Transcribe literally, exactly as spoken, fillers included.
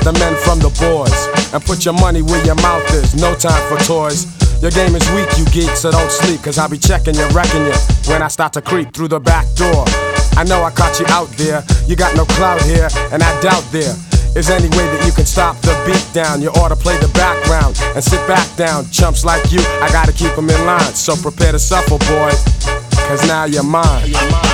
the men from the boys. And put your money where your mouth is, no time for toys. Your game is weak, you geek, so don't sleep, cause I'll be checking you, wrecking you when I start to creep through the back door. I know I caught you out there, you got no clout here, and I doubt there is any way that you can stop the beat down. You ought to play the background and sit back down. Chumps like you, I gotta keep them in line, so prepare to suffer, boy, cause now you're mine.